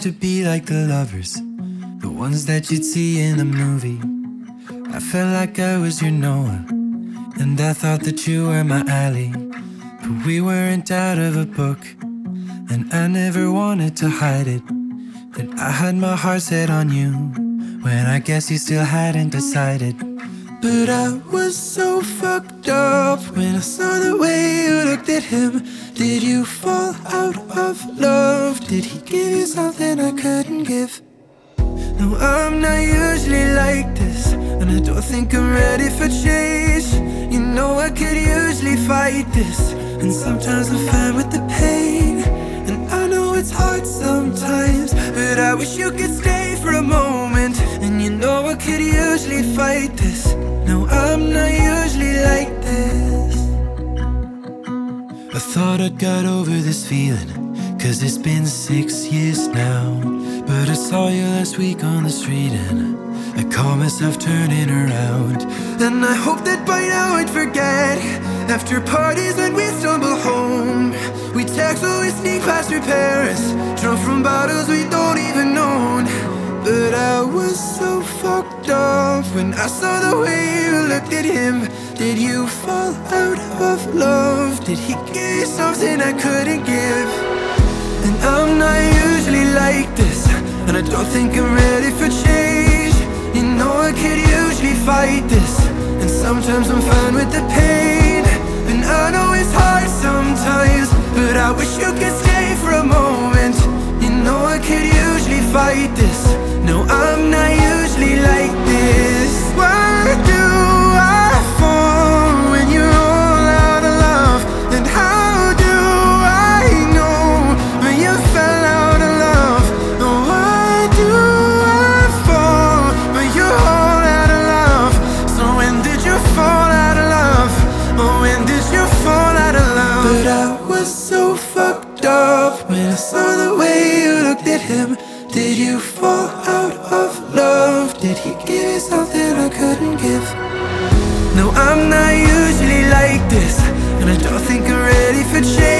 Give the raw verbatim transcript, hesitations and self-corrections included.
used to be like the lovers, the ones that you'd see in a movie. I felt like I was your Noah, and I thought that you were my Ally. But we weren't out of a book, and I never wanted to hide it, that I had my heart set on you, when I guess you still hadn't decided. But I was so fucked up when I saw the way you looked at him. Did you fall out of love? Did he give you something I couldn't give? No, I'm not usually like this, and I don't think I'm ready for change. You know I could usually fight this, and sometimes I'm fine with the pain. And I know it's hard sometimes, but I wish you could stay for a moment. And you know I could usually fight this. No, I'm not usually like this. I thought I'd got over this feeling, cause it's been six years now. But I saw you last week on the street, and I caught myself turning around. And I hope that by now I'd forget. After parties when we stumble home, we text or we sneak past your parents, drunk from bottles we don't even own. But I was so fucked up when I saw the way you looked at him. Did you fall out of love? Did he give you something I couldn't give? And I'm not usually like this, and I don't think I'm ready for change. You know I could usually fight this, and sometimes I'm fine with the pain. And I know it's hard sometimes, but I wish you could stay for a moment. You know I could usually fight this. No, I'm not usually like this. Why do I fall when you're all out of love? And how do I know when you fell out of love? Oh, why do I fall when you're all out of love? So when did you fall out of love? Oh, when did you fall out of love? But I was so fucked up when I saw the way you looked at him. Did you fall out of love? Did he give you something I couldn't give? No, I'm not usually like this, and I don't think I'm ready for change.